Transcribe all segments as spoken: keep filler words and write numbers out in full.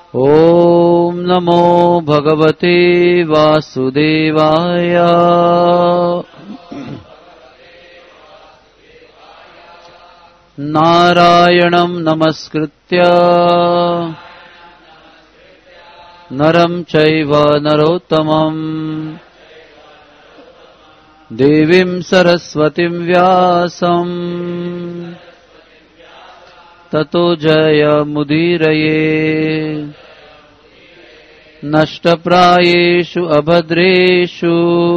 ॐ नमो भगवते वासुदेवाय। नारायणं नमस्कृत्य नरं चैव नरोत्तमं देवीं सरस्वतीं व्यासं ततो जयमुदीरये। नष्टप्रायेषु अभद्रेषु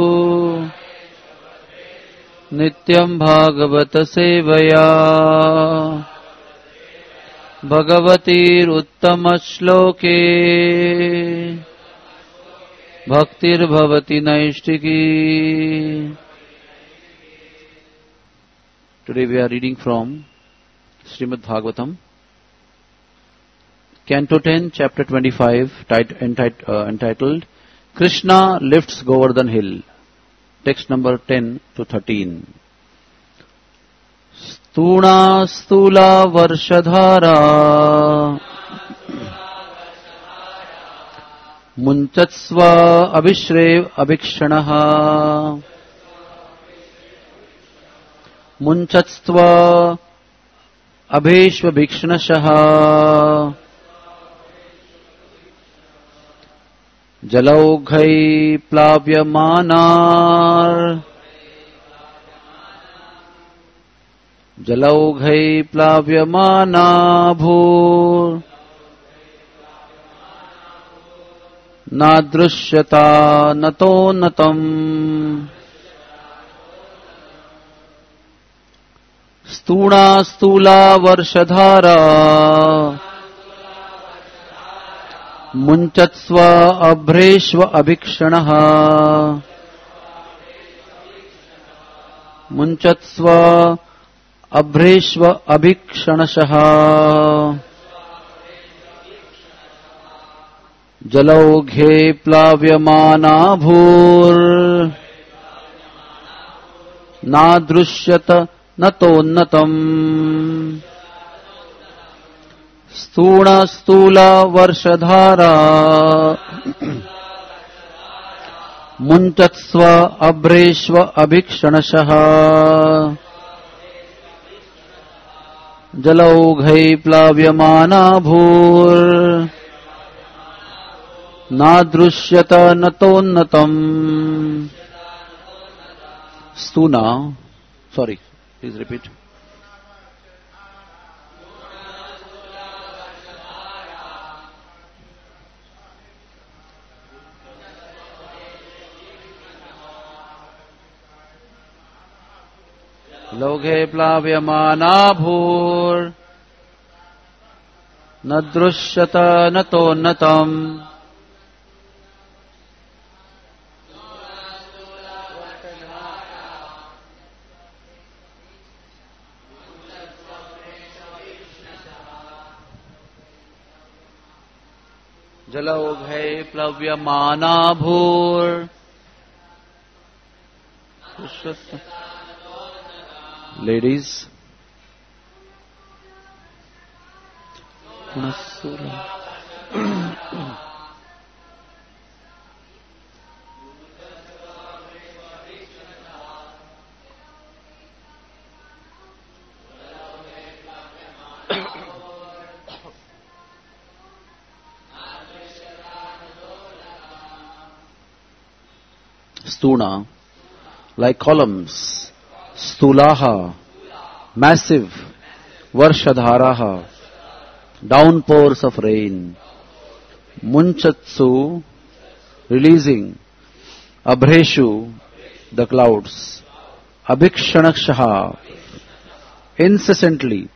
नित्यं भागवत सेवया भगवतीरुत्तमश्लोके भक्तिर्भवति नैष्टिकी। Today we are reading from Srimad Bhagavatam, Canto ten, Chapter twenty-five, entitled Krishna Lifts Govardhan Hill. Text number ten to thirteen. Stuna stula varshadhara munchatsva abhishrev abhikshanaha munchatsva abheshva bhikshnashaha जलौघै प्लाव्यमानार जलौघै प्लाव्यमाना भूर नादृश्यता नतोन्नतम्। स्तूणा स्थूला वर्षधारा मुञ्चत्स्व अभ्रेष्व अभिक्षणः मुञ्चत्स्व अभ्रेष्व अभिक्षणशः जलौघे प्लाव्यमाना भूर् नादृश्यत नतोन्नतम्। स्तूणा स्थूला वर्षधारा मुञ्चत्स्व अभ्रेष्व अभिक्षणशः जलौघै प्लाव्यमाना भूर् नादृश्यत नतोन्नतम्। स्तूना, sorry, please repeat. लोघे प्लाव्यमाना भूर् न दृश्यत नतोन्नतम्। जलौघे प्लाव्यमाना भूर् Ladies, Stuna, like columns. Stulaha, massive. Varshadharaha, downpours of rain. Munchatsu, releasing. Abhreshu, the clouds. Abhikshanakshaha, incessantly.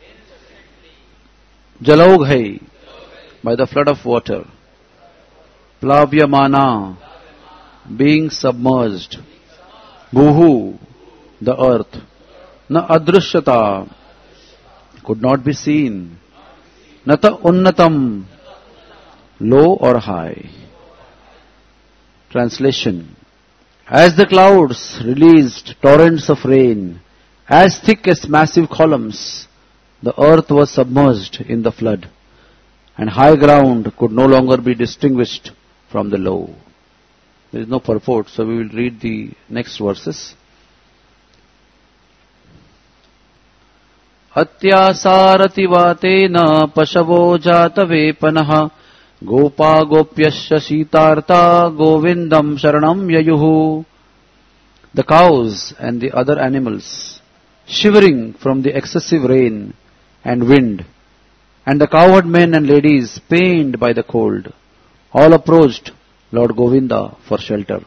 Jalaughai, by the flood of water. Plavyamana, being submerged. Bhuhu, the earth. Na adrishyata, could not be seen. Nata unnatam, low or high. Translation. As the clouds released torrents of rain, as thick as massive columns, the earth was submerged in the flood. and high ground could no longer be distinguished from the low. There is no purport, so we will read the next verses. Atyasarati vatena pasavo jata vepanaha gopa gopyasya sitartha govindam sharanam yayuhu. The cows and the other animals, shivering from the excessive rain and wind, and the cowherd men and ladies pained by the cold, all approached Lord Govinda for shelter.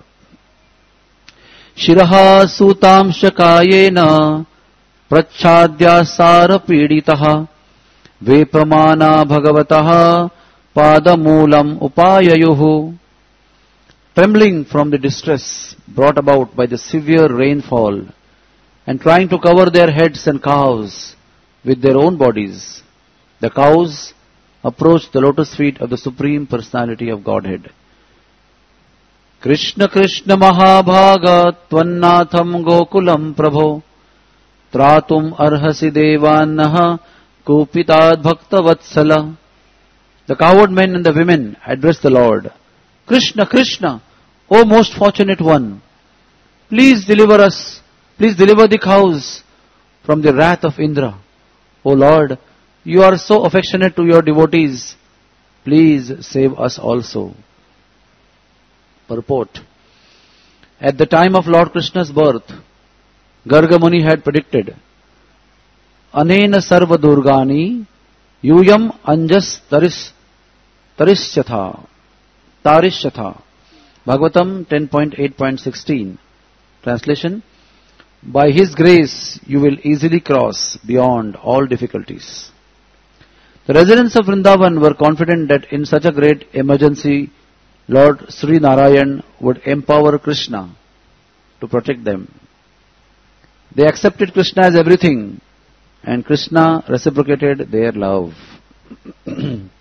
Shiraha sutamsha kayena prachadya sara piditaha vepamana bhagavataha padamulam upayayuhu. Trembling from the distress brought about by the severe rainfall and trying to cover their heads and calves with their own bodies, the cows approached the lotus feet of the Supreme Personality of Godhead. Krishna Krishna Mahabhaga Tvannatham Gokulam Prabho Tratum Arhasi Devanaha Kupitad Bhakta Vatsala. The cowherd men and the women addressed the Lord. Krishna, Krishna, O most fortunate one, please deliver us, please deliver the cows from the wrath of Indra. O Lord, you are so affectionate to your devotees, please save us also. Purport. At the time of Lord Krishna's birth, Garga Muni had predicted, Anena sarva durgani yuyam anjas taris tarishyatha tarishyatha. Bhagavatam ten point eight point sixteen. Translation. By His grace you will easily cross beyond all difficulties. The residents of Vrindavan were confident that in such a great emergency, Lord Sri Narayan would empower Krishna to protect them. They accepted Krishna as everything, and Krishna reciprocated their love. Om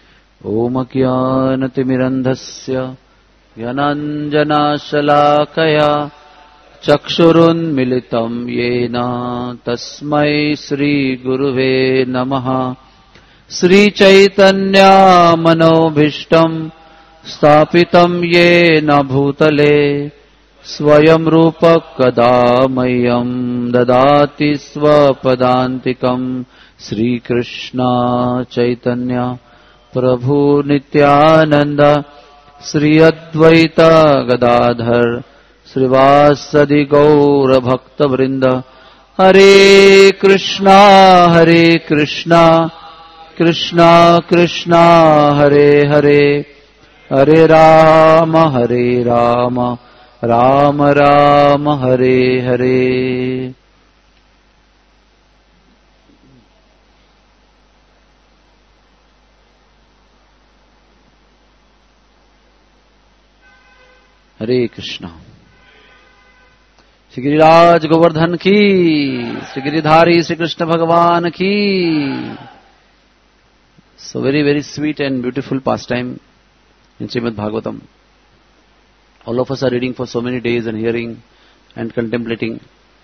Akyanatimirandhasya Yananjana Shalakaya Chakshurun Militam Yena Tasmai Sri Guruve Namaha. Sri Chaitanya Manobhishtam Stapitam Yena Bhutale Swayam Rupa Kadamayam Dadati Swapadantikam. Sri Krishna Chaitanya Prabhu Nityananda Sri Advaita Gadadhar Srivasadi Gaura Bhakta Vrinda. Hare Krishna Hare Krishna Krishna Krishna Hare Hare Hare Rama Hare Rama Rama Rama Hare Hare. Hare Krishna. Shri Giriraj Govardhan ki, Shri Giridhari Shri Krishna Bhagavan ki. So very very sweet and beautiful pastime in Srimad Bhagavatam. All of us are reading for so many days and hearing and contemplating.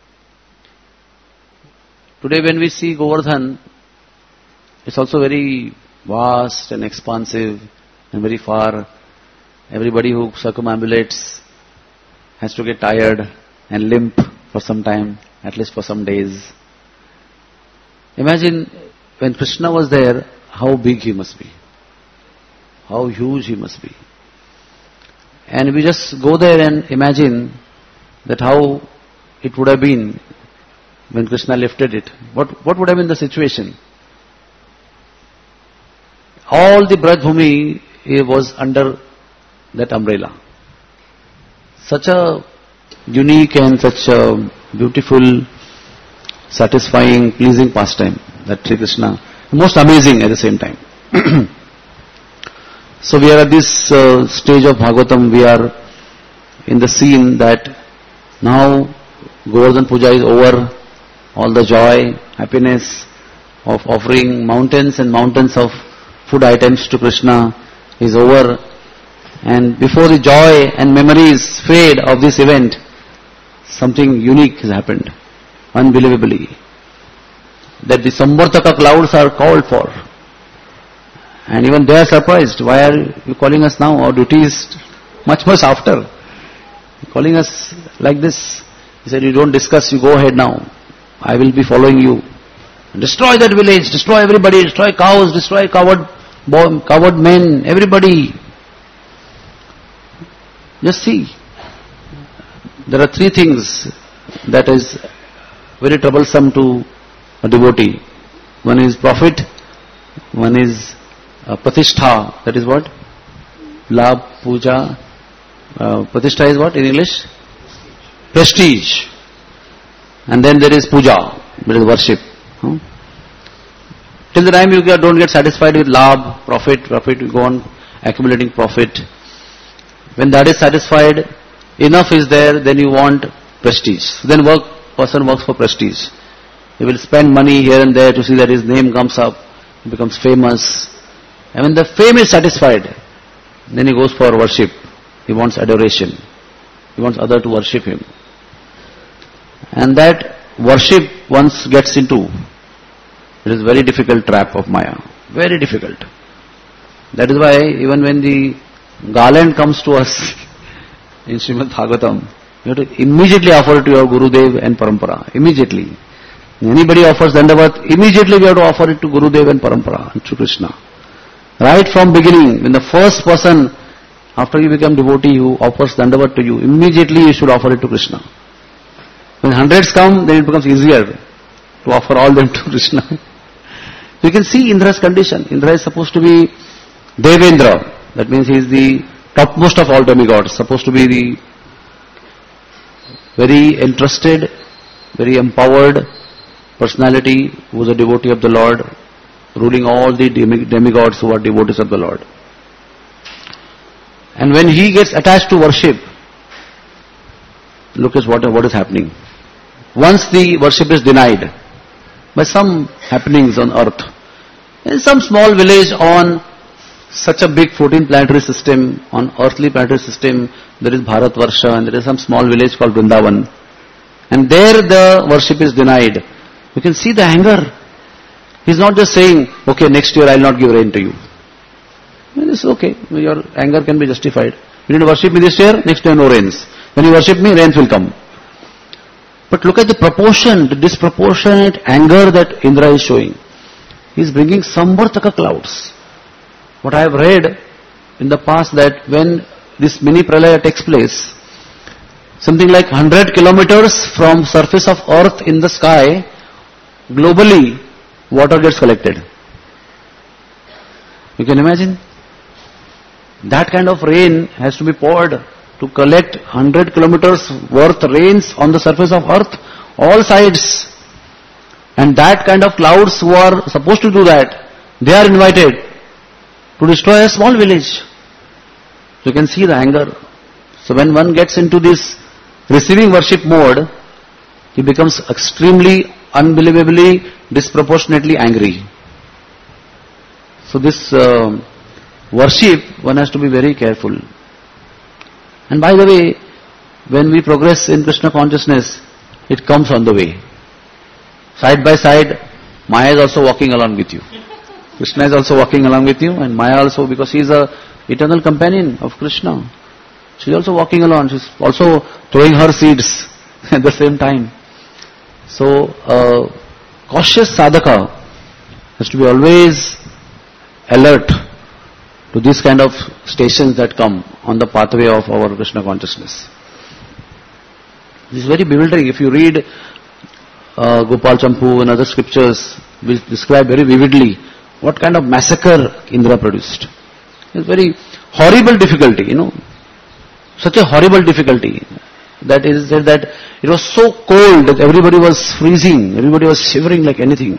Today when we see Govardhan, it's also very vast and expansive and very far. Everybody who circumambulates has to get tired and limp for some time, at least for some days. Imagine when Krishna was there, how big he must be, how huge he must be. And we just go there and imagine that how it would have been when Krishna lifted it. What, what would have been the situation? All the Braj Bhumi was under that umbrella. Such a unique and such a beautiful, satisfying, pleasing pastime that Sri Krishna, most amazing at the same time. So we are at this uh, stage of Bhagavatam, we are in the scene that now Govardhan Puja is over, all the joy, happiness of offering mountains and mountains of food items to Krishna is over. And before the joy and memories fade of this event, something unique has happened, unbelievably. That the Samvartaka clouds are called for. And even they are surprised. Why are you calling us now? Our duty is much, much after. Calling us like this. He said, you don't discuss, you go ahead now. I will be following you. Destroy that village, destroy everybody, destroy cows, destroy coward, coward men, everybody. Just see. There are three things that is very troublesome to a devotee. One is profit, one is uh, pratishtha, that is what? Labh, puja. Uh, pratishtha is what in English? Prestige. And then there is puja, there is worship. Hmm? Till the time you get, don't get satisfied with labh, profit, profit, you go on accumulating profit. When that is satisfied, enough is there, then you want prestige. Then work, person works for prestige. He will spend money here and there to see that his name comes up, he becomes famous. And when the fame is satisfied, then he goes for worship. He wants adoration. He wants others to worship him. And that worship once gets into, it is very difficult trap of Maya. Very difficult. That is why even when the garland comes to us in Srimad Bhagavatam, you have to immediately offer it to your Gurudev and Parampara. Immediately. Anybody offers Dandavat, immediately we have to offer it to Gurudev and Parampara, and to Krishna. Right from beginning, when the first person, after you become devotee, who offers Dandavat to you, immediately you should offer it to Krishna. When hundreds come, then it becomes easier to offer all them to Krishna. You can see Indra's condition. Indra is supposed to be Devendra. That means he is the topmost of all demigods. Supposed to be the very entrusted, very empowered personality who is a devotee of the Lord, ruling all the demigods who are devotees of the Lord. And when he gets attached to worship, look at what, what is happening. Once the worship is denied by some happenings on earth, in some small village on such a big fourteen planetary system, on earthly planetary system, there is Bharatvarsha and there is some small village called Vrindavan. And there the worship is denied. You can see the anger. He's not just saying, okay, next year I will not give rain to you. It's okay, your anger can be justified. You need to worship me this year, next year no rains. When you worship me, rains will come. But look at the proportion, the disproportionate anger that Indra is showing. He is bringing Samvartaka clouds. What I have read in the past, that when this mini pralaya takes place, something like one hundred kilometers from surface of earth in the sky, globally, water gets collected. You can imagine? That kind of rain has to be poured to collect one hundred kilometers worth rains on the surface of earth, all sides. And that kind of clouds who are supposed to do that, they are invited to destroy a small village. You can see the anger. So when one gets into this receiving worship mode, he becomes extremely, unbelievably, disproportionately angry. So this uh, worship, one has to be very careful. And by the way, when we progress in Krishna consciousness, it comes on the way. Side by side, Maya is also walking along with you. Krishna is also walking along with you, and Maya also, because he is a eternal companion of Krishna. She is also walking along. She is also throwing her seeds at the same time. So, uh, cautious sadhaka has to be always alert to these kind of stations that come on the pathway of our Krishna consciousness. This is very bewildering. If you read uh, Gopal Champu and other scriptures, which describe very vividly what kind of massacre Indra produced. It's very horrible difficulty, you know. Such a horrible difficulty. That is that it was so cold that everybody was freezing, everybody was shivering like anything.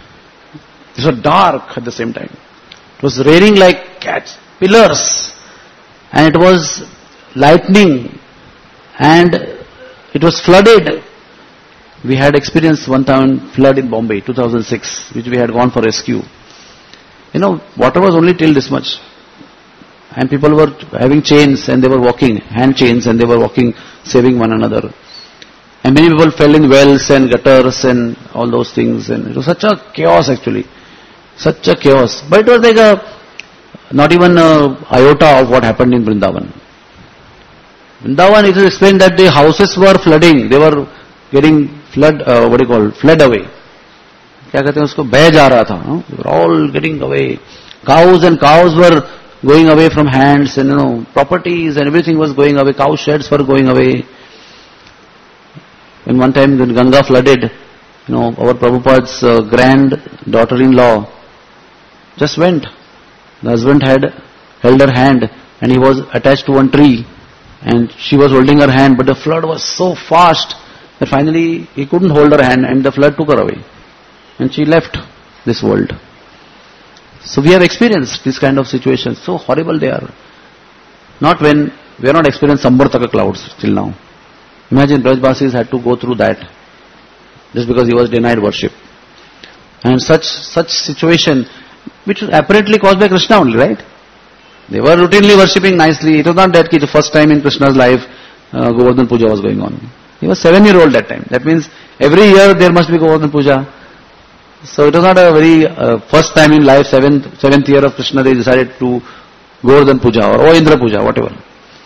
It was dark at the same time. It was raining like cats, pillars, and it was lightning, and it was flooded. We had experienced one time flood in Bombay, two thousand six, which we had gone for rescue. You know, water was only till this much. And people were having chains and they were walking, hand chains, and they were walking, saving one another. And many people fell in wells and gutters and all those things. And it was such a chaos actually. Such a chaos. But it was like a not even an iota of what happened in Vrindavan. Vrindavan, it is explained that the houses were flooding. They were getting flood, uh, what do you call, fled away. क्या कहते हैं उसको, बह जा रहा था. They were all getting away. Cows and cows were going away from hands, and you know, properties and everything was going away. Cow sheds were going away. When one time when Ganga flooded, you know, our Prabhupada's uh, grand daughter-in-law just went. The husband had held her hand and he was attached to one tree and she was holding her hand, but the flood was so fast that finally he couldn't hold her hand and the flood took her away. And she left this world. So we have experienced this kind of situations. So horrible they are. Not when we have not experienced Samvartaka clouds till now. Imagine Brajbasis had to go through that just because he was denied worship. And such such situation, which was apparently caused by Krishna only, right? They were routinely worshipping nicely. It was not that the first time in Krishna's life uh, Govardhan Puja was going on. He was seven year old that time. That means every year there must be Govardhan Puja. So it was not a very uh, first time in life, seventh, seventh year of Krishna, they decided to Govardhan Puja or oh, Indra Puja, whatever.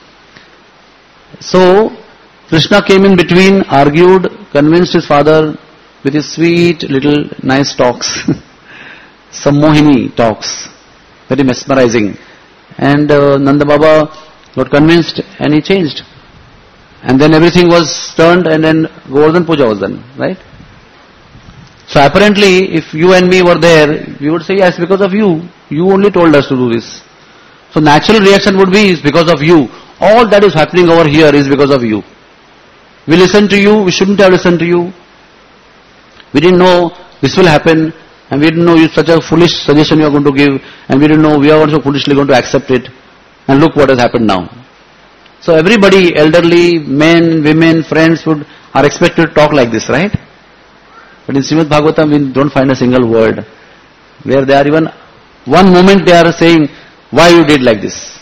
So Krishna came in between, argued, convinced his father with his sweet little nice talks. Some Mohini talks, very mesmerizing. And uh, Nanda Baba got convinced and he changed. And then everything was turned and then Govardhan Puja was done, right? So apparently, if you and me were there, we would say, yes, because of you. You only told us to do this. So natural reaction would be, it's because of you. All that is happening over here is because of you. We listened to you, we shouldn't have listened to you. We didn't know this will happen, and we didn't know you such a foolish suggestion you are going to give, and we didn't know we are also foolishly going to accept it. And look what has happened now. So everybody, elderly, men, women, friends, would are expected to talk like this, right? But in Srimad Bhagavatam, we don't find a single word where they are even, one moment they are saying, why you did like this.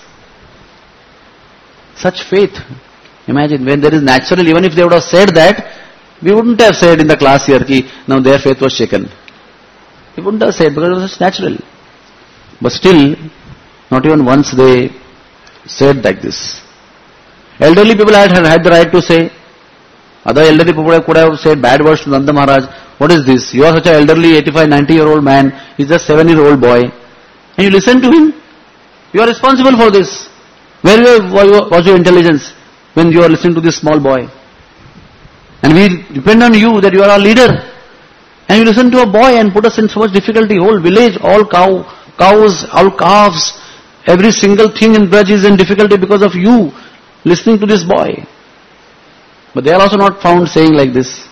Such faith. Imagine, when there is natural, even if they would have said that, we wouldn't have said in the class here, ki, now their faith was shaken. We wouldn't have said because it was natural. But still, not even once they said like this. Elderly people had, had the right to say, other elderly people could have said bad words to Nanda Maharaj. What is this? You are such an elderly, eighty-five, ninety year old man. He is just seven year old boy. And you listen to him. You are responsible for this. Where was your intelligence when you are listening to this small boy? And we depend on you that you are our leader. And you listen to a boy and put us in so much difficulty. Whole village, all cow, cows, all calves, every single thing in Braj is in difficulty because of you listening to this boy. But they are also not found saying like this.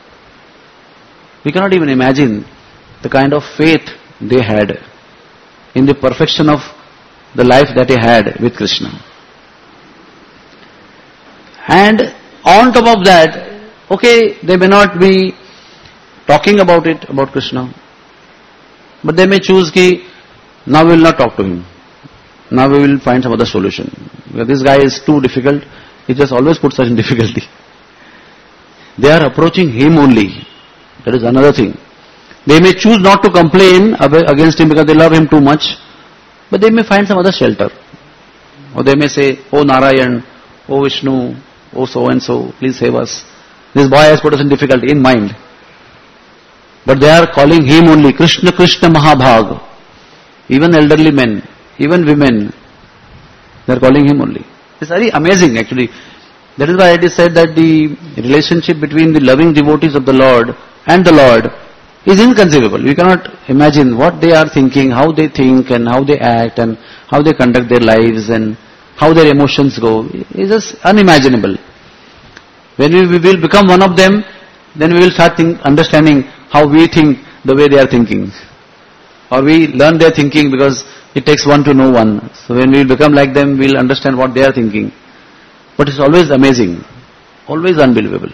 We cannot even imagine the kind of faith they had in the perfection of the life that they had with Krishna. And on top of that, okay, they may not be talking about it, about Krishna, but they may choose ki, now we will not talk to him. Now we will find some other solution. Because this guy is too difficult, he just always puts us in difficulty. They are approaching him only. That is another thing. They may choose not to complain against him because they love him too much, but they may find some other shelter. Or they may say, oh Narayan, oh Vishnu, oh so and so, please save us. This boy has put us in difficulty, in mind. But they are calling him only, Krishna Krishna Mahabhag. Even elderly men, even women, they are calling him only. It's very amazing actually. That is why it is said that the relationship between the loving devotees of the Lord and the Lord is inconceivable. We cannot imagine what they are thinking, how they think and how they act and how they conduct their lives and how their emotions go. It is just unimaginable. When we, we will become one of them, then we will start think, understanding how we think the way they are thinking. Or we learn their thinking because it takes one to know one. So when we will become like them, we will understand what they are thinking. But it's always amazing, always unbelievable.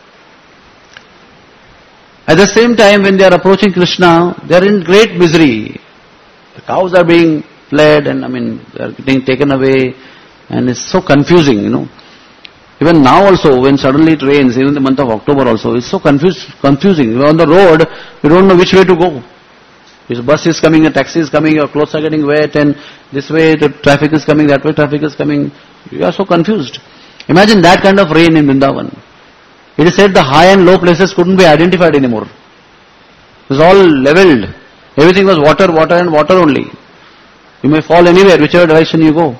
At the same time, when they are approaching Krishna, they are in great misery. The cows are being fled and I mean, they are getting taken away and it's so confusing, you know. Even now also, when suddenly it rains, even in the month of October also, it's so confused, confusing. We're on the road, we don't know which way to go. If bus is coming, a taxi is coming, your clothes are getting wet, and this way the traffic is coming, that way traffic is coming. You are so confused. Imagine that kind of rain in Vrindavan. It is said the high and low places couldn't be identified anymore. It was all leveled. Everything was water, water and water only. You may fall anywhere, whichever direction you go.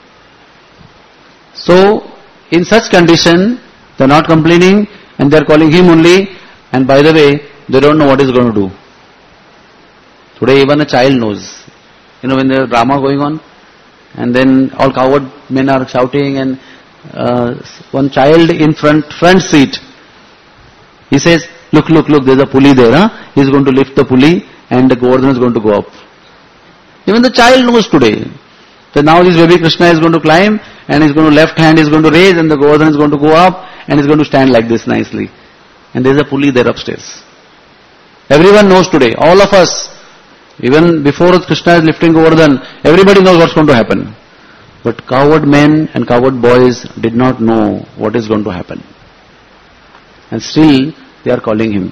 So, in such condition, they are not complaining and they are calling him only, and by the way, they don't know what he's going to do. Today even a child knows. You know, when there is drama going on, and then all coward men are shouting, and uh, one child in front front seat, he says, look, look, look, there's a pulley there, huh? He's going to lift the pulley and the Govardhan is going to go up. Even the child knows today that now this baby Krishna is going to climb, and he's going to left hand is going to raise, and the Govardhan is going to go up, and he's going to stand like this nicely. And there's a pulley there upstairs. Everyone knows today, all of us, even before Krishna is lifting Govardhan, everybody knows what's going to happen. But coward men and coward boys did not know what is going to happen. And still they are calling him.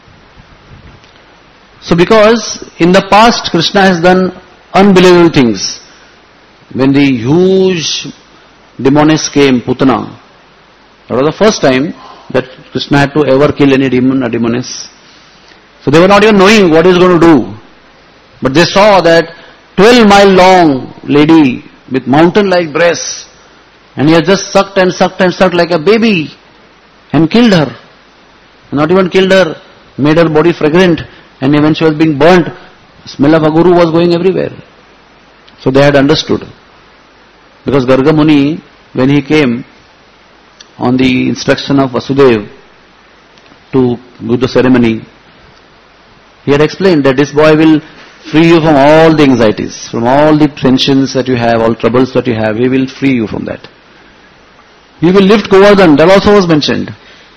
So because in the past Krishna has done unbelievable things. When the huge demoness came, Putana, that was the first time that Krishna had to ever kill any demon or demoness. So they were not even knowing what he was going to do. But they saw that twelve mile long lady with mountain-like breasts, and he had just sucked and sucked and sucked like a baby and killed her. Not even killed her, made her body fragrant, and when she was being burnt, smell of a guru was going everywhere. So they had understood. Because Garga Muni, when he came on the instruction of Vasudeva to do the ceremony, he had explained that this boy will free you from all the anxieties, from all the tensions that you have, all troubles that you have. He will free you from that. He will lift Govardhan, that also was mentioned.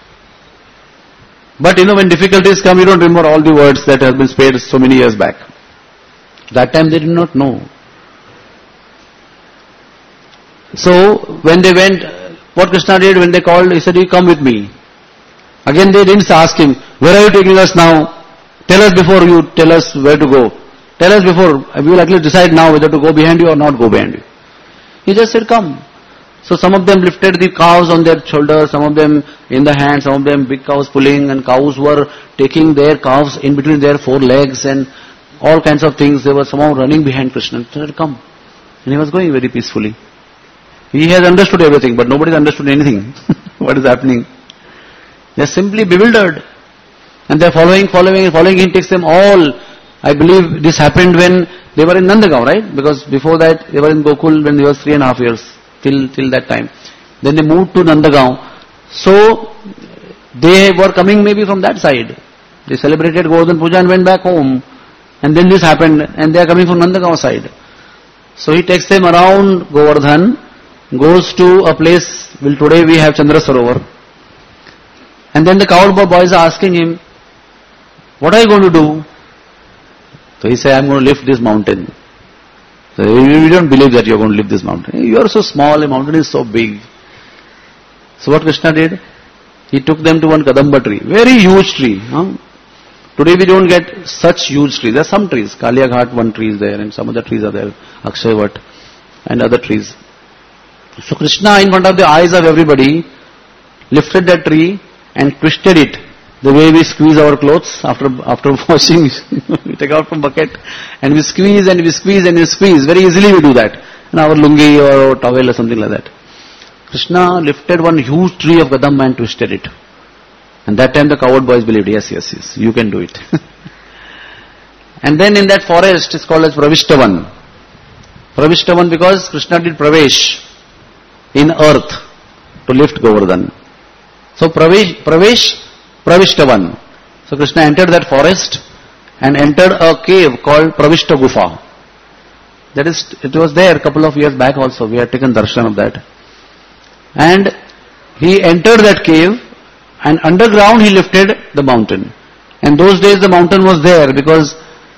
But you know, when difficulties come, you don't remember all the words that have been said so many years back. That time they did not know. So, when they went, what Krishna did, when they called, he said, you come with me. Again they didn't ask him, where are you taking us now? Tell us before you tell us where to go. Tell us before, we will actually decide now whether to go behind you or not go behind you. He just said, come. So some of them lifted the cows on their shoulders, some of them in the hand, some of them big cows pulling, and cows were taking their calves in between their four legs and all kinds of things. They were somehow running behind Krishna. He said, come. And he was going very peacefully. He has understood everything, but nobody has understood anything. What is happening? They are simply bewildered. And they are following, following, following. He takes them all. I believe this happened when they were in Nandagaon, right? Because before that, they were in Gokul when they were three and a half years, till, till that time. Then they moved to Nandagaon. So, they were coming maybe from that side. They celebrated Govardhan Puja and went back home. And then this happened, and they are coming from Nandagaon side. So he takes them around Govardhan, goes to a place, well, today we have Chandra Sarovar. And then the cowboy boys are asking him, what are you going to do? So he said, I am going to lift this mountain. So we don't believe that you are going to lift this mountain. You are so small, the mountain is so big. So what Krishna did? He took them to one Kadamba tree, very huge tree. Huh? Today we don't get such huge trees. There are some trees, Kalia Ghat, one tree is there, and some other trees are there, Akshay and other trees. So Krishna, in front of the eyes of everybody, lifted that tree and twisted it. The way we squeeze our clothes after after washing, we take out from bucket and we squeeze and we squeeze and we squeeze. Very easily we do that. In our lungi or towel or something like that. Krishna lifted one huge tree of Kadamba and twisted it. And that time the coward boys believed, yes, yes, yes, you can do it. And then in that forest, it's called as Pravishtavan. Pravishtavan because Krishna did Pravesh in earth to lift Govardhan. So Pravesh, Pravesh, Pravishtavan. So Krishna entered that forest and entered a cave called Pravishta Gufa. That is, it was there a couple of years back also. We had taken darshan of that. And he entered that cave and underground he lifted the mountain. And those days the mountain was there because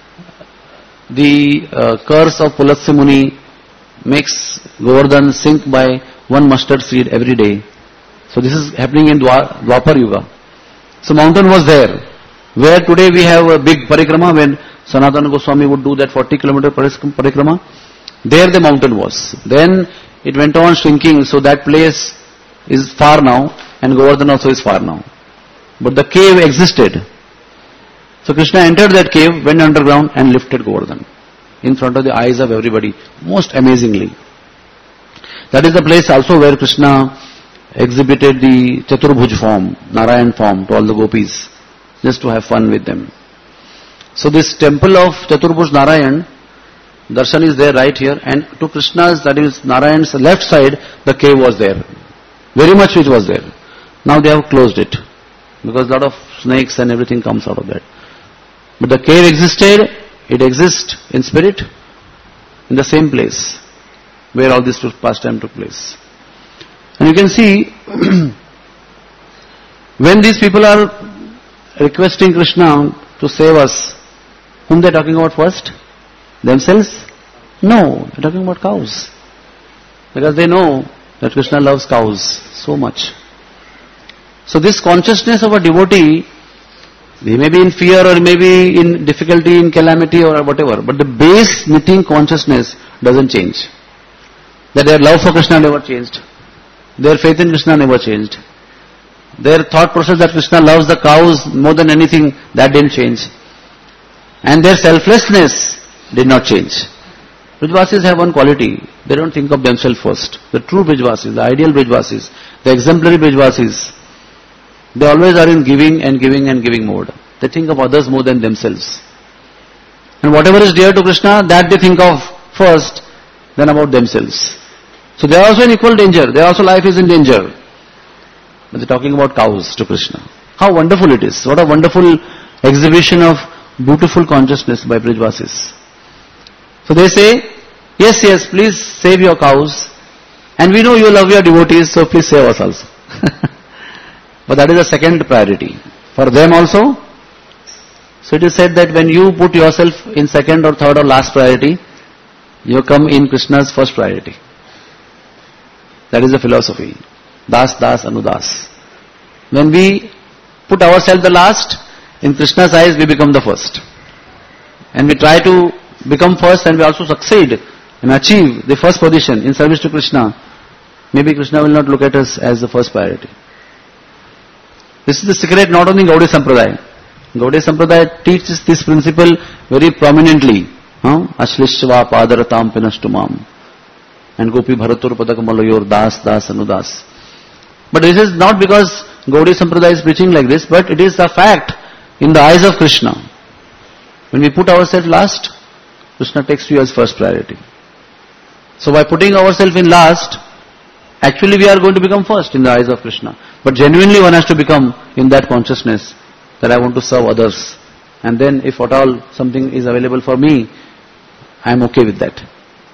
the uh, curse of Pulatsi Muni makes Govardhan sink by one mustard seed every day. So this is happening in Dwapar Yuga. So mountain was there. Where today we have a big parikrama, when Sanatana Goswami would do that forty kilometer parikrama, there the mountain was. Then it went on shrinking, so that place is far now, and Govardhan also is far now. But the cave existed. So Krishna entered that cave, went underground and lifted Govardhan in front of the eyes of everybody, most amazingly. That is the place also where Krishna exhibited the Chaturbhuj form, Narayan form, to all the gopis, just to have fun with them. So this temple of Chaturbhuj Narayan, darshan is there right here, and to Krishna's, that is Narayan's left side, the cave was there. Very much which was there. Now they have closed it, because a lot of snakes and everything comes out of that. But the cave existed, it exists in spirit, in the same place where all this pastime took place. And you can see, when these people are requesting Krishna to save us, whom they are talking about first? Themselves? No, they are talking about cows. Because they know that Krishna loves cows so much. So this consciousness of a devotee, he may be in fear or maybe in difficulty, in calamity or whatever, but the base knitting consciousness doesn't change. That their love for Krishna never changed. Their faith in Krishna never changed. Their thought process that Krishna loves the cows more than anything, that didn't change. And their selflessness did not change. Brijvasis have one quality. They don't think of themselves first. The true Brijvasis, the ideal Brijvasis, the exemplary Brijvasis, they always are in giving and giving and giving mode. They think of others more than themselves. And whatever is dear to Krishna, that they think of first, then about themselves. So they are also in equal danger. Their also life is in danger. But they are talking about cows to Krishna. How wonderful it is. What a wonderful exhibition of beautiful consciousness by Brijvasis. So they say, yes, yes, please save your cows. And we know you love your devotees, so please save us also. But that is the second priority. For them also. So it is said that when you put yourself in second or third or last priority, you come in Krishna's first priority. That is the philosophy. Das, das, anudas. When we put ourselves the last, in Krishna's eyes we become the first. And we try to become first and we also succeed and achieve the first position in service to Krishna. Maybe Krishna will not look at us as the first priority. This is the secret not only in Gaudiya Sampradaya. Gaudiya Sampradaya teaches this principle very prominently. Ashlishva padaratam pinashtumam. And Gopi Bharatur Padakamallayor das das anudas. But this is not because Gaudiya Sampradaya is preaching like this, but it is the fact in the eyes of Krishna. When we put ourselves last, Krishna takes you as first priority. So by putting ourselves in last, actually we are going to become first in the eyes of Krishna. But genuinely one has to become in that consciousness that I want to serve others. And then if at all something is available for me, I am okay with that.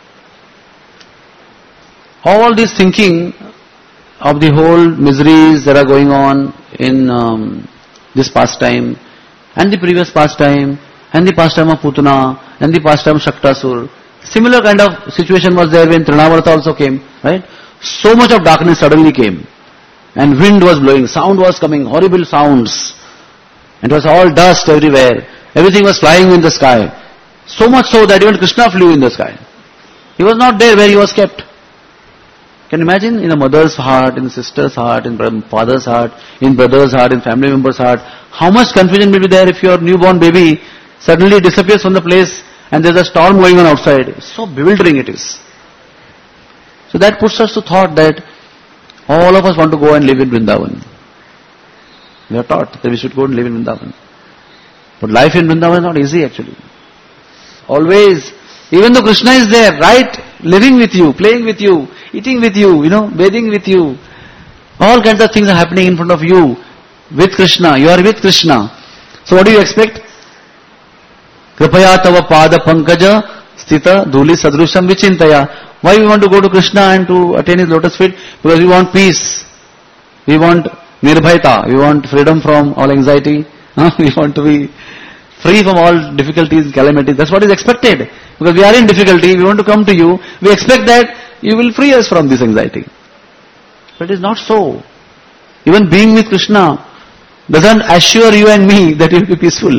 All this thinking of the whole miseries that are going on in um, this pastime and the previous pastime and the pastime of Putana and the pastime of Shaktasur, similar kind of situation was there when Trinavarta also came, right? So much of darkness suddenly came and wind was blowing, sound was coming, horrible sounds. It was all dust everywhere. Everything was flying in the sky. So much so that even Krishna flew in the sky. He was not there where he was kept. Can you imagine in a mother's heart, in a sister's heart, in father's heart, in brother's heart, in family member's heart, how much confusion will be there if your newborn baby suddenly disappears from the place and there's a storm going on outside. So bewildering it is. So that puts us to thought that all of us want to go and live in Vrindavan. We are taught that we should go and live in Vrindavan. But life in Vrindavan is not easy actually. Always, even though Krishna is there, right, living with you, playing with you, eating with you, you know, bathing with you, all kinds of things are happening in front of you with Krishna. You are with Krishna. So what do you expect? Kripaya tava pada pankaja sthita dhuli sadrusham vichintaya. Why we want to go to Krishna and to attain his lotus feet? Because we want peace. We want nirbhayata. We want freedom from all anxiety. We want to be free from all difficulties, calamities. That's what is expected. Because we are in difficulty, we want to come to you. We expect that you will free us from this anxiety. But it is not so. Even being with Krishna, doesn't assure you and me that you will be peaceful.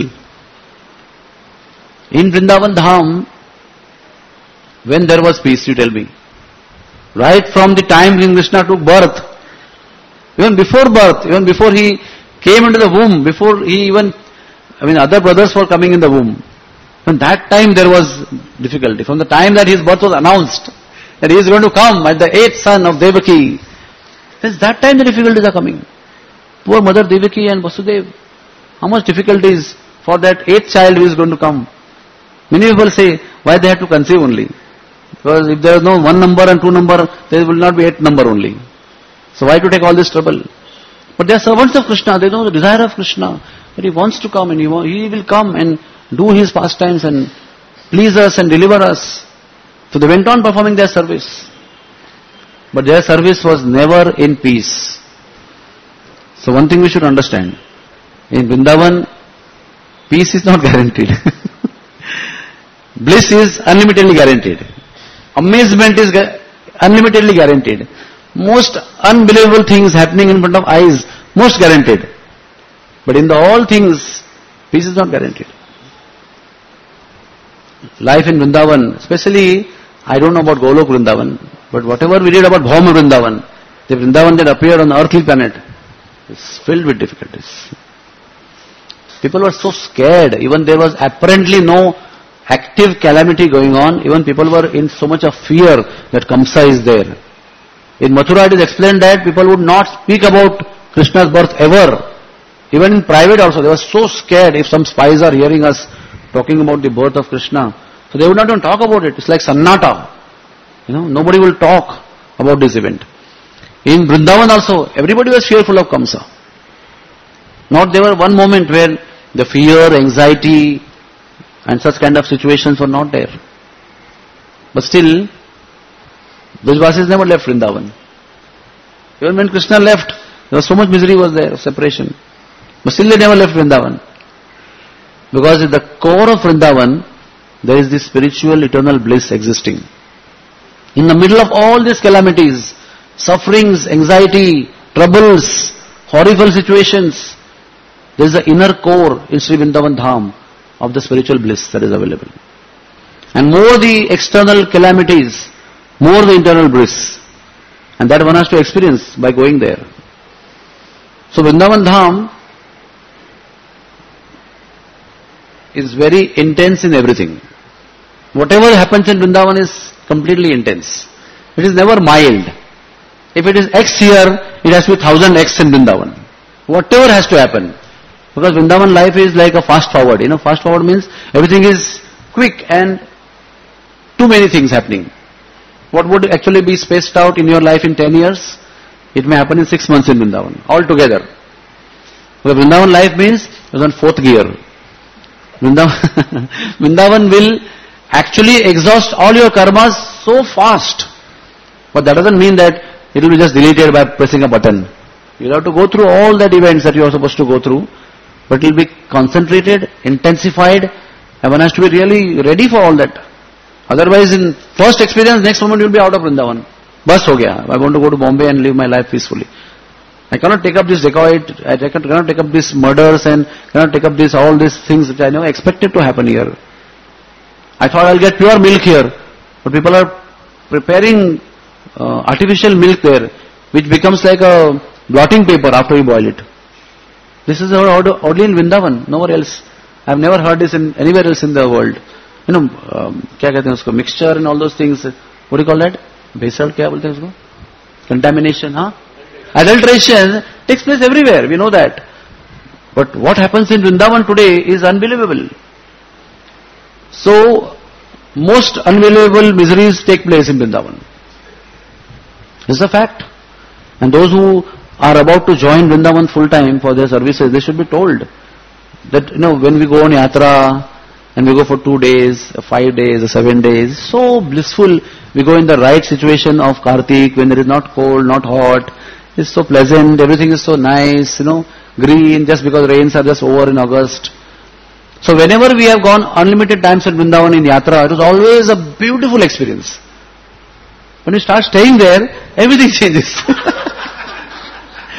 In Vrindavan Dham, when there was peace, you tell me? Right from the time when Krishna took birth, even before birth, even before he came into the womb, before he even, I mean, other brothers were coming in the womb. From that time there was difficulty. From the time that his birth was announced, that he is going to come as the eighth son of Devaki, since that time the difficulties are coming. Poor mother Devaki and Vasudev, how much difficulties for that eighth child who is going to come. Many people say, why they have to conceive only? Because if there is no one number and two number, there will not be eight number only. So why to take all this trouble? But they are servants of Krishna, they know the desire of Krishna, that he wants to come and he, he will come and do his pastimes and please us and deliver us. So they went on performing their service. But their service was never in peace. So one thing we should understand, in Vrindavan, peace is not guaranteed. Bliss is unlimitedly guaranteed. Amazement is unlimitedly guaranteed. Most unbelievable things happening in front of eyes, most guaranteed. But in the all things, peace is not guaranteed. Life in Vrindavan, especially, I don't know about Golok Vrindavan, but whatever we read about Bhauma Vrindavan, the Vrindavan that appeared on the earthly planet, is filled with difficulties. People were so scared, even there was apparently no active calamity going on, even people were in so much of fear that Kamsa is there. In Mathura it is explained that people would not speak about Krishna's birth ever. Even in private also, they were so scared if some spies are hearing us talking about the birth of Krishna. So they would not even talk about it. It's like Sannata. You know, nobody will talk about this event. In Vrindavan also, everybody was fearful of Kamsa. Not there were one moment where the fear, anxiety and such kind of situations were not there. But still, Brajvasis never left Vrindavan. Even when Krishna left, there was so much misery was there, separation. But still they never left Vrindavan. Because at the core of Vrindavan, there is this spiritual eternal bliss existing. In the middle of all these calamities, sufferings, anxiety, troubles, horrible situations, there is the inner core in Sri Vrindavan Dham of the spiritual bliss that is available. And more the external calamities, more the internal bliss. And that one has to experience by going there. So Vrindavan Dham is very intense in everything. Whatever happens in Vrindavan is completely intense. It is never mild. If it is X here, it has to be thousand X in Vrindavan. Whatever has to happen. Because Vrindavan life is like a fast forward. You know, fast forward means everything is quick and too many things happening. What would actually be spaced out in your life in ten years? It may happen in six months in Vrindavan, all together. Because Vrindavan life means it is on fourth gear. Vrindavan, Vrindavan will actually exhaust all your karmas so fast. But that doesn't mean that it will be just deleted by pressing a button. You will have to go through all that events that you are supposed to go through. But it will be concentrated, intensified, and one has to be really ready for all that. Otherwise, in first experience, next moment you will be out of Vrindavan. Bas ho gaya. I want to go to Bombay and live my life peacefully. I cannot take up this dacoit, I cannot take up these murders and cannot take up this, all these things which I never expected to happen here. I thought I'll get pure milk here, but people are preparing uh, artificial milk there, which becomes like a blotting paper after you boil it. This is only in Vrindavan, nowhere else. I have never heard this in anywhere else in the world. You know, um, kya kehte hain usko, mixture and all those things. What do you call that? Bhesal, kya bolte hain usko? Contamination, huh? Adulteration takes place everywhere, we know that. But what happens in Vrindavan today is unbelievable. So, most unbelievable miseries take place in Vrindavan. This is a fact. And those who are about to join Vrindavan full time for their services, they should be told that, you know, when we go on yatra and we go for two days, five days, or seven days, so blissful. We go in the right situation of Kartik when there is not cold, not hot. It's so pleasant, everything is so nice, you know, green, just because rains are just over in August. So whenever we have gone unlimited times at Vrindavan in yatra, it was always a beautiful experience. When you start staying there, everything changes.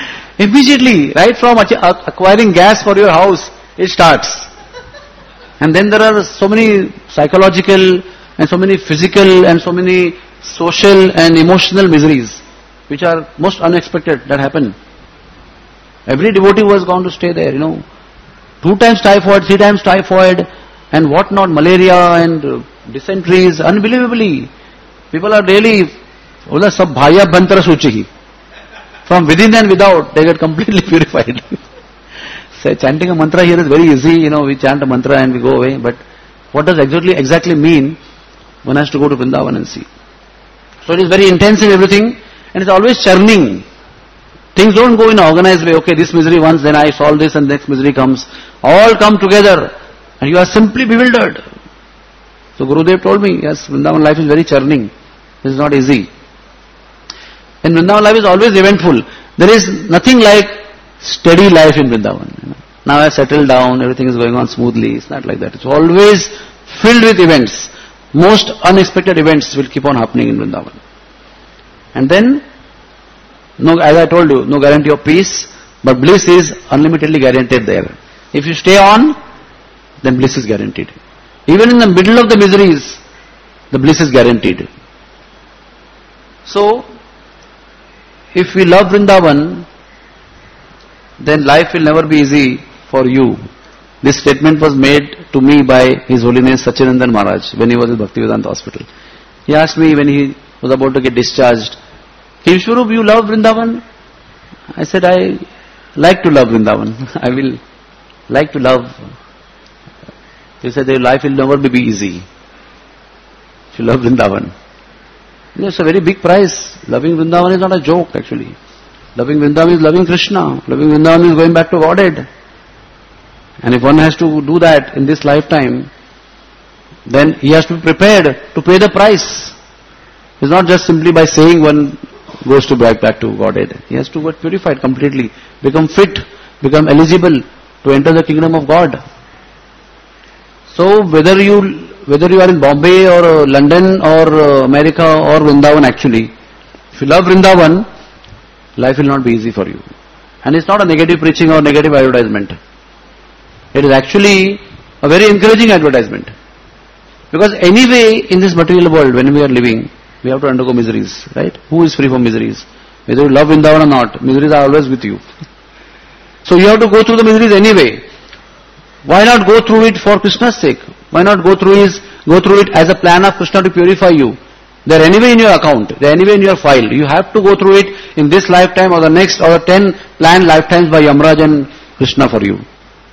Immediately, right from acquiring gas for your house, it starts. And then there are so many psychological and so many physical and so many social and emotional miseries which are most unexpected that happen. Every devotee was going to stay there, you know. Two times typhoid, three times typhoid and what not, malaria and dysenteries, unbelievably. People are really, sab bhaya bantara suchi. From within and without, they get completely purified. So chanting a mantra here is very easy, you know, we chant a mantra and we go away, but what does exactly exactly mean? One has to go to Vrindavan and see. So it is very intense in everything and it's always churning. Things don't go in an organized way, okay, this misery once, then I solve this and next misery comes. All come together and you are simply bewildered. So Gurudev told me, yes, Vrindavan life is very churning. It is not easy. And Vrindavan life is always eventful. There is nothing like steady life in Vrindavan. You know. Now I have settled down, everything is going on smoothly. It's not like that. It's always filled with events. Most unexpected events will keep on happening in Vrindavan. And then, no, as I told you, no guarantee of peace, but bliss is unlimitedly guaranteed there. If you stay on, then bliss is guaranteed. Even in the middle of the miseries, the bliss is guaranteed. So, if we love Vrindavan, then life will never be easy for you. This statement was made to me by His Holiness Sachinandan Maharaj when he was at Bhaktivedanta Hospital. He asked me when he was about to get discharged, Vishwarup, you love Vrindavan? I said, I like to love Vrindavan. I will like to love. He said, your life will never be easy if you love Vrindavan. It's a very big price. Loving Vrindavan is not a joke actually. Loving Vrindavan is loving Krishna. Loving Vrindavan is going back to Godhead. And if one has to do that in this lifetime, then he has to be prepared to pay the price. It's not just simply by saying one goes to back, back to Godhead. He has to get purified completely, become fit, become eligible to enter the kingdom of God. So whether you whether you are in Bombay or London or America or Vrindavan actually, if you love Vrindavan, life will not be easy for you. And it's not a negative preaching or negative advertisement. It is actually a very encouraging advertisement. Because anyway, in this material world, when we are living, we have to undergo miseries, right? Who is free from miseries? Whether you love Vrindavan or not, miseries are always with you. So you have to go through the miseries anyway. Why not go through it for Krishna's sake? Why not go through his, go through it as a plan of Krishna to purify you? They are anyway in your account. They are anyway in your file. You have to go through it in this lifetime or the next or the ten planned lifetimes by Yamaraj and Krishna for you.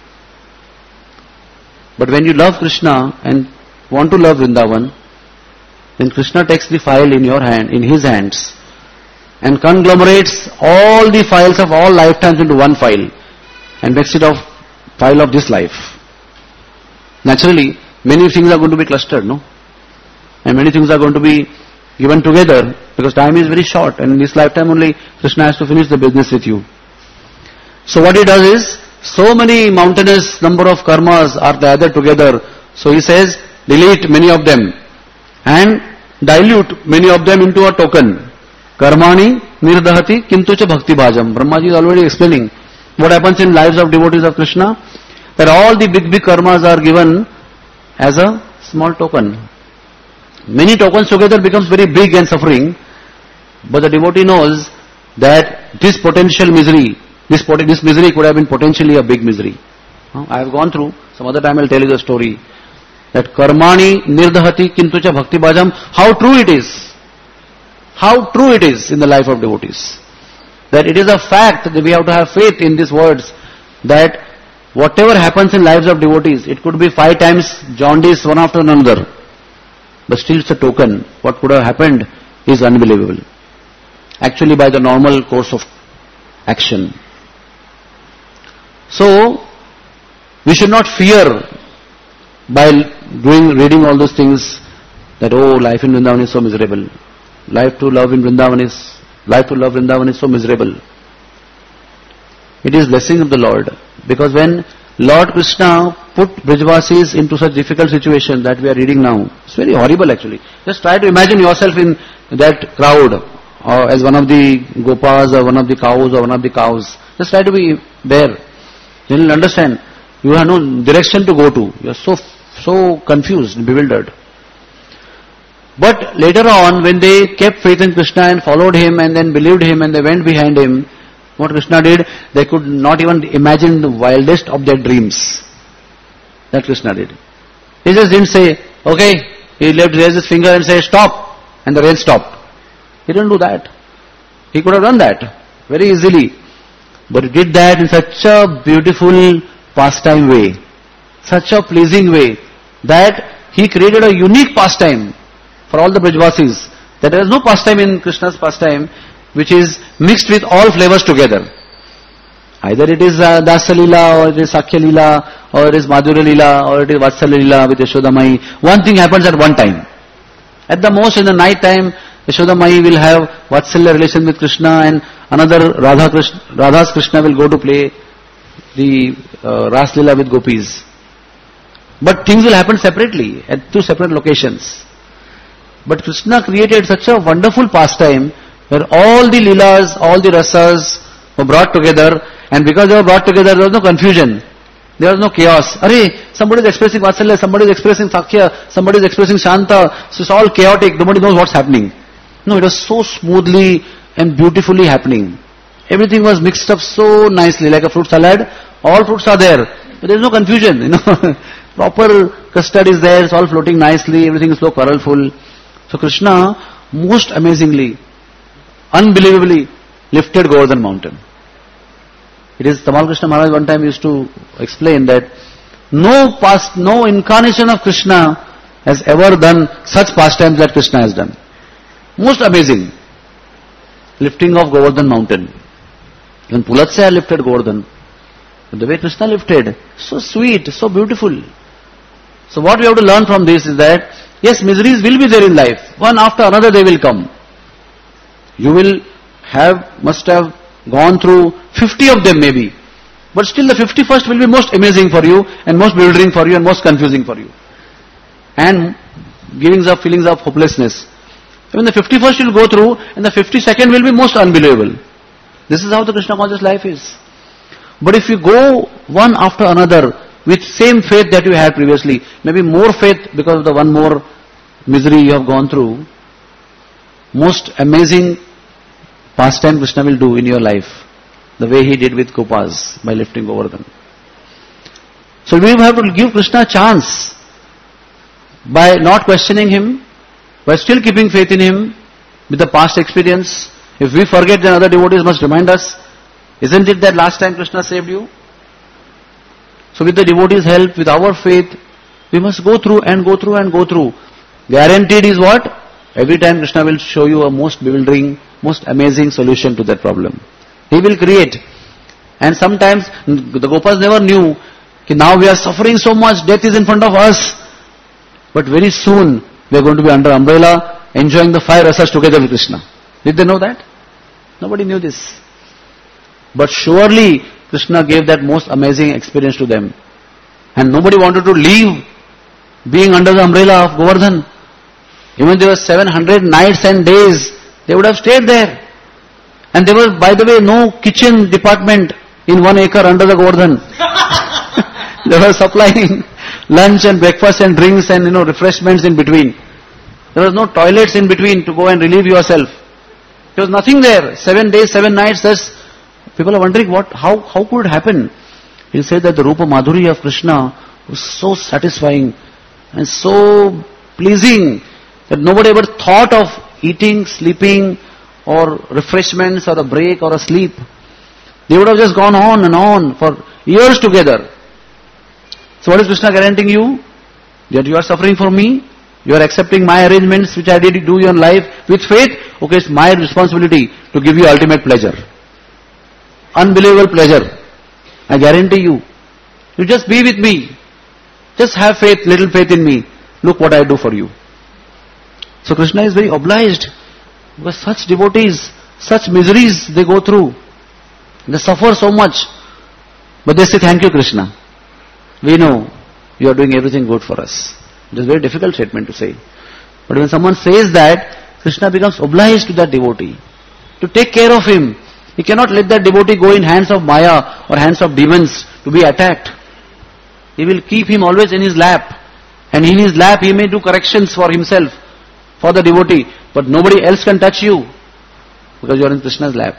But when you love Krishna and want to love Vrindavan, then Krishna takes the file in your hand, in his hands, and conglomerates all the files of all lifetimes into one file and makes it a file of this life. Naturally, many things are going to be clustered, no? And many things are going to be given together because time is very short and in this lifetime only Krishna has to finish the business with you. So what he does is, so many mountainous number of karmas are gathered together. So he says, delete many of them and dilute many of them into a token. Karmani nirdahati kintucha bhakti bhajam. Brahmaji is already explaining what happens in lives of devotees of Krishna. That all the big big karmas are given as a small token. Many tokens together becomes very big and suffering. But the devotee knows that this potential misery, this, pot- this misery could have been potentially a big misery. Uh, I have gone through, some other time I will tell you the story. That karmani nirdahati kintucha bhakti bhajam, how true it is. How true it is in the life of devotees. That it is a fact that we have to have faith in these words. That whatever happens in lives of devotees, it could be five times jaundice one after another. But still it's a token. What could have happened is unbelievable. Actually by the normal course of action. So, we should not fear by doing, reading all those things that, oh, life in Vrindavan is so miserable. Life to love in Vrindavan is, life to love Vrindavan is so miserable. It is blessing of the Lord. Because when Lord Krishna put Brijvasis into such difficult situation that we are reading now, it's very horrible actually. Just try to imagine yourself in that crowd or as one of the gopas or one of the cows or one of the cows. Just try to be there. Then you'll understand. You have no direction to go to. You are so, so confused, bewildered. But later on, when they kept faith in Krishna and followed him and then believed him and they went behind him, what Krishna did, they could not even imagine the wildest of their dreams. That Krishna did. He just didn't say, okay, he left, raised his finger and said, stop, and the rain stopped. He didn't do that. He could have done that very easily. But he did that in such a beautiful pastime way, such a pleasing way, that he created a unique pastime for all the Brajvasis. That there is no pastime in Krishna's pastime which is mixed with all flavors together. Either it is uh, Dasa Leela, or it is Sakhya Leela, or it is Madhurya Leela, or it is Vatsalya Leela with Yashoda Mai. One thing happens at one time. At the most in the night time, Yashoda Mai will have Vatsalya relation with Krishna, and another Radha Krishna, Radha's Krishna will go to play the uh, Ras Leela with gopis. But things will happen separately at two separate locations. But Krishna created such a wonderful pastime where all the Leelas, all the Rasas were brought together, and because they were brought together, there was no confusion. There was no chaos. Arey, somebody is expressing Vatsalya, somebody is expressing Sakhya, somebody is expressing Shanta, so it's all chaotic, nobody knows what's happening. No, it was so smoothly and beautifully happening. Everything was mixed up so nicely, like a fruit salad. All fruits are there, but there is no confusion, you know. Proper custard is there, it's all floating nicely, everything is so colorful. So Krishna, most amazingly, unbelievably, lifted Govardhan mountain. It is Tamal Krishna Maharaj one time used to explain that no past, no incarnation of Krishna has ever done such pastimes that Krishna has done. Most amazing. Lifting of Govardhan mountain. Even Pulatsya lifted Govardhan. But the way Krishna lifted, so sweet, so beautiful. So what we have to learn from this is that, yes, miseries will be there in life. One after another they will come. You will have, must have gone through fifty of them maybe. But still the fifty-first will be most amazing for you, and most bewildering for you, and most confusing for you. And giving up feelings of hopelessness. Even the fifty-first you will go through, and the fifty-second will be most unbelievable. This is how the Krishna conscious life is. But if you go one after another with same faith that you had previously, maybe more faith because of the one more misery you have gone through, most amazing pastime Krishna will do in your life, the way he did with Gopas by lifting Govardhan. So we have to give Krishna a chance by not questioning him, by still keeping faith in him with the past experience. If we forget, then other devotees must remind us. Isn't it that last time Krishna saved you? So with the devotees' help, with our faith, we must go through and go through and go through. Guaranteed is what? Every time Krishna will show you a most bewildering, most amazing solution to that problem. He will create. And sometimes the Gopas never knew that now we are suffering so much, death is in front of us. But very soon we are going to be under umbrella, enjoying the five rasas together with Krishna. Did they know that? Nobody knew this. But surely Krishna gave that most amazing experience to them. And nobody wanted to leave being under the umbrella of Govardhan. Even there were seven hundred nights and days, they would have stayed there. And there was, by the way, no kitchen department in one acre under the Govardhan. They were supplying lunch and breakfast and drinks and, you know, refreshments in between. There was no toilets in between to go and relieve yourself. There was nothing there. Seven days, seven nights, thus people are wondering what, how, how could it happen? He said that the Rupa Madhuri of Krishna was so satisfying and so pleasing that nobody ever thought of eating, sleeping, or refreshments, or a break, or a sleep. They would have just gone on and on for years together. So what is Krishna guaranteeing you? That you are suffering for me, you are accepting my arrangements which I did do in life with faith. Okay, it's my responsibility to give you ultimate pleasure. Unbelievable pleasure. I guarantee you. You just be with me. Just have faith, little faith in me. Look what I do for you. So Krishna is very obliged, because such devotees, such miseries they go through. They suffer so much. But they say, thank you Krishna. We know you are doing everything good for us. It is a very difficult statement to say. But when someone says that, Krishna becomes obliged to that devotee. to take care of him. He cannot let that devotee go in hands of Maya or hands of demons to be attacked. He will keep him always in his lap. And in his lap he may do corrections for himself, for the devotee. But nobody else can touch you because you are in Krishna's lap.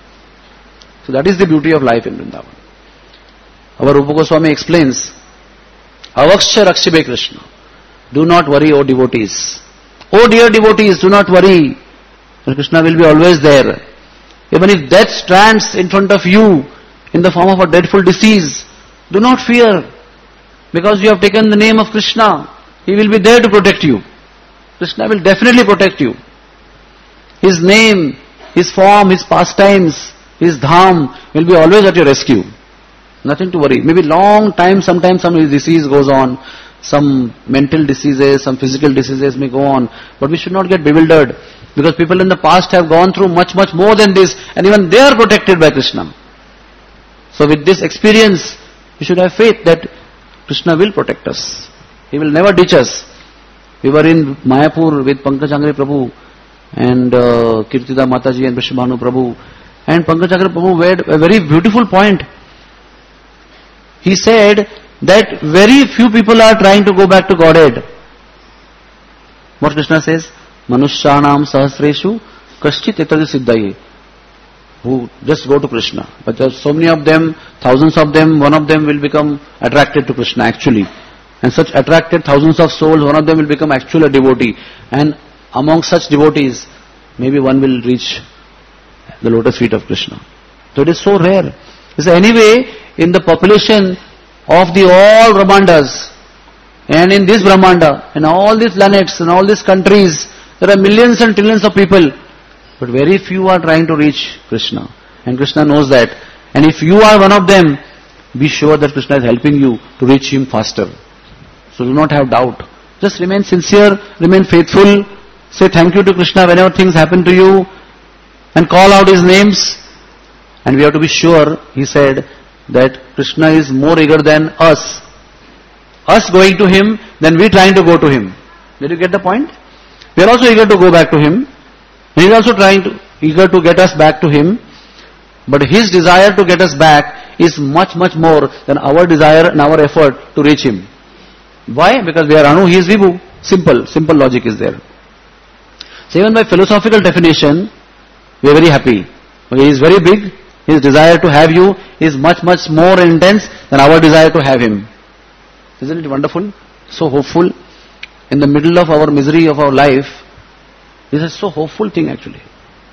So that is the beauty of life in Vrindavan. Our Rupa Goswami explains, Avaksha Rakshibe Krishna. Do not worry, O devotees. O dear devotees, do not worry. Krishna will be always there. Even if death stands in front of you in the form of a dreadful disease, do not fear. Because you have taken the name of Krishna, He will be there to protect you. Krishna will definitely protect you. His name, His form, His pastimes, His dham will be always at your rescue. Nothing to worry. Maybe long time, sometimes some disease goes on, some mental diseases, some physical diseases may go on, but we should not get bewildered, because people in the past have gone through much, much more than this, and even they are protected by Krishna. So with this experience, we should have faith that Krishna will protect us. He will never ditch us. We were in Mayapur with Pankaj Angre Prabhu and uh, Kirtida Mataji and Vrishabhanu Prabhu, and Pankaj Angre Prabhu made a very beautiful point. He said that very few people are trying to go back to Godhead. What Krishna says? Manushyanam sahasreshu kaschit etadi siddhaye. Who just go to Krishna. But there are so many of them, thousands of them, one of them will become attracted to Krishna actually. And such attracted thousands of souls, one of them will become actually a devotee. And among such devotees, maybe one will reach the lotus feet of Krishna. So it is so rare. So anyway, in the population of the all Brahmandas, and in this Brahmanda, in all these planets, in all these countries, there are millions and trillions of people, but very few are trying to reach Krishna. And Krishna knows that. And if you are one of them, be sure that Krishna is helping you to reach Him faster. So do not have doubt. Just remain sincere, remain faithful, say thank you to Krishna whenever things happen to you, and call out His names. And we have to be sure, he said, that Krishna is more eager than us. Us going to Him than we trying to go to Him. Did you get the point? We are also eager to go back to Him. He is also trying to, eager to get us back to Him. But His desire to get us back is much, much more than our desire and our effort to reach Him. Why? Because we are Anu, He is Vibhu. Simple, simple logic is there. So even by philosophical definition, we are very happy. He is very big. His desire to have you is much, much more intense than our desire to have Him. Isn't it wonderful? So hopeful. In the middle of our misery of our life, this is so hopeful thing actually.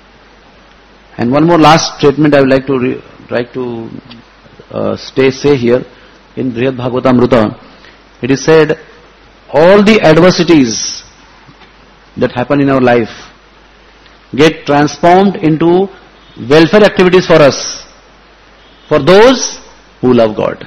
And one more last statement I would like to re, like to uh, stay say here in Brihad Bhagavatamrita. It is said, all the adversities that happen in our life get transformed into welfare activities for us, for those who love God.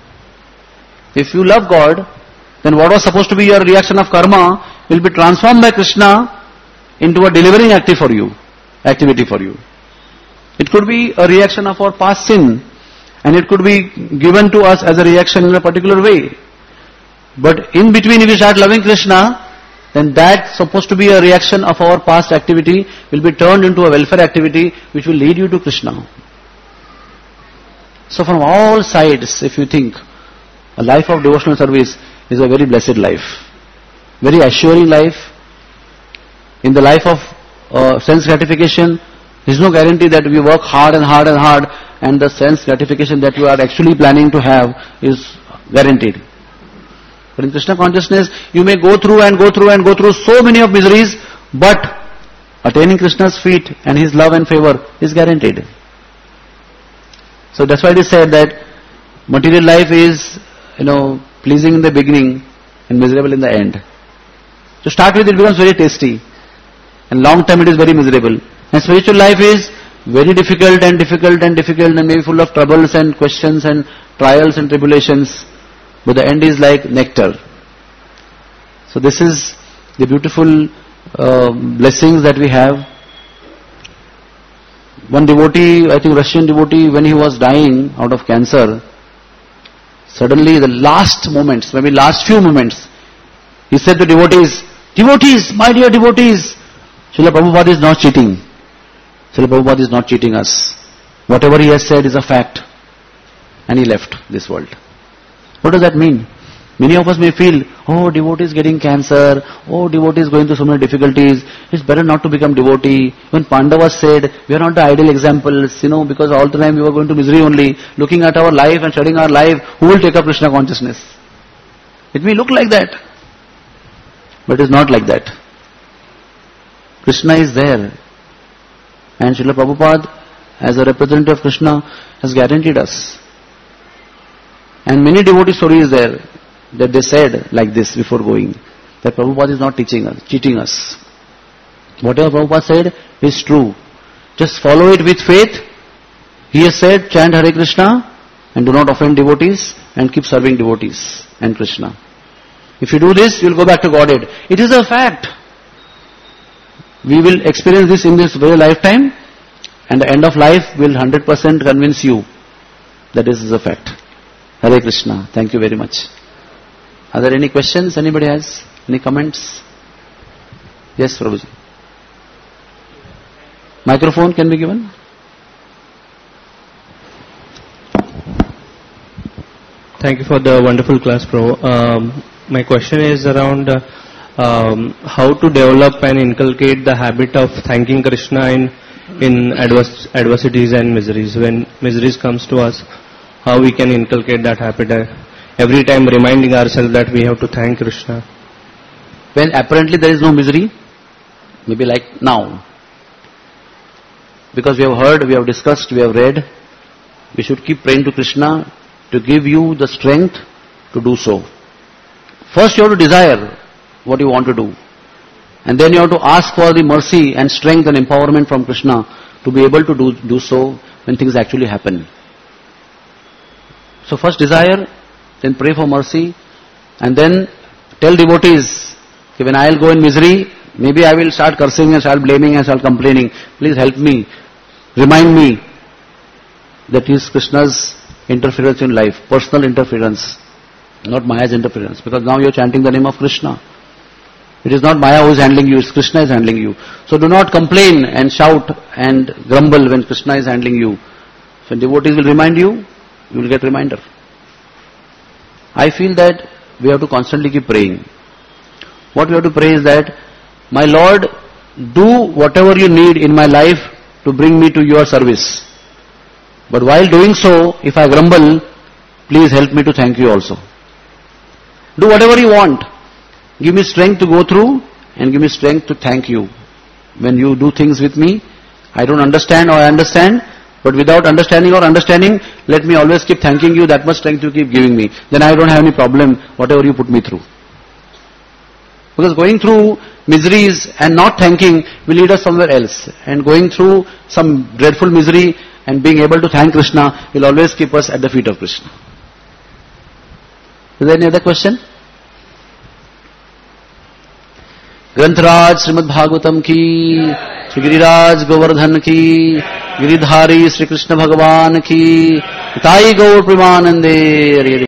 If you love God, then what was supposed to be your reaction of karma will be transformed by Krishna into a delivering active for you, activity for you. It could be a reaction of our past sin, and it could be given to us as a reaction in a particular way. But in between, if you start loving Krishna, then that supposed to be a reaction of our past activity will be turned into a welfare activity which will lead you to Krishna. So from all sides, if you think, a life of devotional service is a very blessed life, very assuring life. In the life of uh, sense gratification, there is no guarantee that we work hard and hard and hard and the sense gratification that you are actually planning to have is guaranteed. But in Krishna consciousness, you may go through and go through and go through so many of miseries, but attaining Krishna's feet and His love and favor is guaranteed. So that's why it is said that material life is, you know, pleasing in the beginning and miserable in the end. To start with, it becomes very tasty, and long term it is very miserable. And spiritual life is very difficult and difficult and difficult and maybe full of troubles and questions and trials and tribulations. But the end is like nectar. So this is the beautiful uh, blessings that we have. One devotee, I think Russian devotee, when he was dying out of cancer, suddenly the last moments, maybe last few moments, he said to devotees, devotees, my dear devotees, Srila Prabhupada is not cheating. Srila Prabhupada is not cheating us. Whatever he has said is a fact. And he left this world. What does that mean? Many of us may feel, oh, devotee is getting cancer, oh, devotee is going through so many difficulties, it's better not to become devotee. When Pandavas said, we are not the ideal examples, you know, because all the time we were going to misery only, looking at our life and studying our life, who will take up Krishna consciousness? It may look like that, but it is not like that. Krishna is there. And Srila Prabhupada, as a representative of Krishna, has guaranteed us. And many devotee stories there, that they said like this before going, that Prabhupada is not teaching us, cheating us. Whatever Prabhupada said is true. Just follow it with faith. He has said, chant Hare Krishna and do not offend devotees and keep serving devotees and Krishna. If you do this, you will go back to Godhead. It is a fact. We will experience this in this very lifetime, and the end of life will one hundred percent convince you that this is a fact. Hare Krishna. Thank you very much. Are there any questions? Anybody has? Any comments? Yes, Prabhuji. Microphone can be given. Thank you for the wonderful class, Prabhu. Um, my question is around uh, um, how to develop and inculcate the habit of thanking Krishna in in adverse, adversities and miseries. When miseries comes to us, how we can inculcate that habit? Uh, every time reminding ourselves that we have to thank Krishna. When apparently there is no misery, maybe like now. Because we have heard, we have discussed, we have read, we should keep praying to Krishna to give you the strength to do so. First you have to desire what you want to do. And then you have to ask for the mercy and strength and empowerment from Krishna to be able to do, do so when things actually happen. So first desire, then pray for mercy, and then tell devotees, okay, when I will go in misery, maybe I will start cursing and start blaming and start complaining. Please help me, remind me that is Krishna's interference in life, personal interference, not Maya's interference, because now you are chanting the name of Krishna. It is not Maya who is handling you, it's Krishna is handling you. So do not complain and shout and grumble when Krishna is handling you. So when devotees will remind you, you will get reminder. I feel that we have to constantly keep praying. What we have to pray is that, my Lord, do whatever you need in my life to bring me to your service. But while doing so, if I grumble, please help me to thank you also. Do whatever you want. Give me strength to go through and give me strength to thank you. When you do things with me, I don't understand or I understand, but without understanding or understanding, let me always keep thanking you, that much strength you keep giving me. Then I don't have any problem, whatever you put me through. Because going through miseries and not thanking will lead us somewhere else. And going through some dreadful misery and being able to thank Krishna will always keep us at the feet of Krishna. Is there any other question? ग्रंथराज Shrimad Bhagavatam की, श्री गिरिराज गोवर्धन की, गिरिधारी श्री कृष्ण भगवान की, ताई गौर प्रेमानंदे।